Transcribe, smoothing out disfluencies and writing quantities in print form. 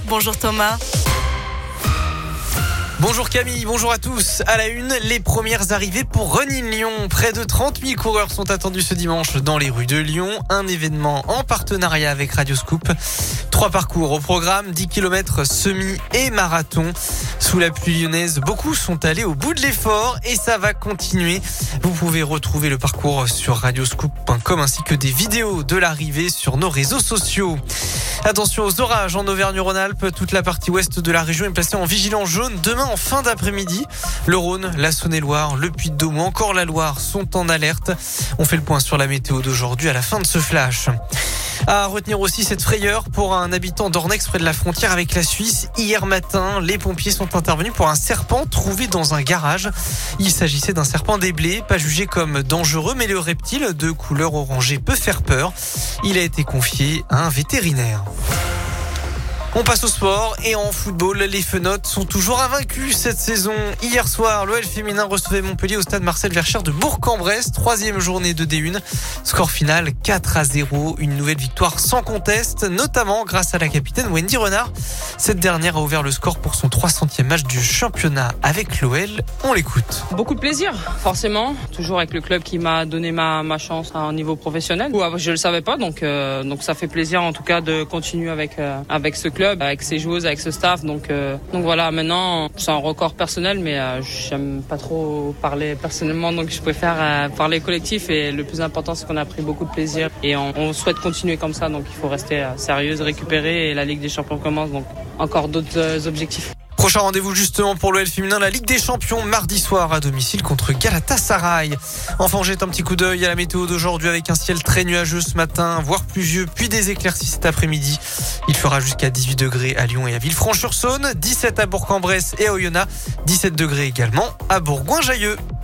Bonjour Thomas. Bonjour Camille, bonjour à tous. À la une, les premières arrivées pour Run in Lyon. Près de 30 000 coureurs sont attendus ce dimanche dans les rues de Lyon. Un événement en partenariat avec Radioscoop. 3 parcours au programme, 10 km semi et marathon. Sous la pluie lyonnaise, beaucoup sont allés au bout de l'effort et ça va continuer. Vous pouvez retrouver le parcours sur radioscoop.com ainsi que des vidéos de l'arrivée sur nos réseaux sociaux. Attention aux orages en Auvergne-Rhône-Alpes. Toute la partie ouest de la région est placée en vigilance jaune demain en fin d'après-midi. Le Rhône, la Saône-et-Loire, le Puy-de-Dôme ou encore la Loire sont en alerte. On fait le point sur la météo d'aujourd'hui à la fin de ce flash. À retenir aussi cette frayeur pour un habitant d'Ornex près de la frontière avec la Suisse. Hier matin, les pompiers sont intervenus pour un serpent trouvé dans un garage. Il s'agissait d'un serpent des blés, pas jugé comme dangereux, mais le reptile de couleur orangée peut faire peur. Il a été confié à un vétérinaire. On passe au sport et en football, les Fenotes sont toujours invaincus cette saison. Hier soir, l'OL féminin recevait Montpellier au stade Marcel Verchères de Bourg-en-Bresse, 3e journée de D1. Score final 4-0, une nouvelle victoire sans conteste, notamment grâce à la capitaine Wendy Renard. Cette dernière a ouvert le score pour son 300e match du championnat avec l'OL. On l'écoute. Beaucoup de plaisir, forcément. Toujours avec le club qui m'a donné ma chance à un niveau professionnel. Je le savais pas, donc ça fait plaisir en tout cas de continuer avec ce club, avec ses joueuses, avec ce staff. Donc voilà, maintenant c'est un record personnel, mais j'aime pas trop parler personnellement, donc je préfère parler collectif. Et le plus important, c'est qu'on a pris beaucoup de plaisir et on souhaite continuer comme ça. Donc il faut rester sérieuse, récupérer, et la Ligue des Champions commence, donc encore d'autres objectifs. Prochain rendez-vous justement pour l'OL féminin, la Ligue des Champions, mardi soir à domicile contre Galatasaray. Enfin, on jette un petit coup d'œil à la météo d'aujourd'hui avec un ciel très nuageux ce matin, voire pluvieux, puis des éclaircies cet après-midi. Il fera jusqu'à 18 degrés à Lyon et à Villefranche-sur-Saône, 17 à Bourg-en-Bresse et à Oyonnax, 17 degrés également à Bourgoin-Jallieu.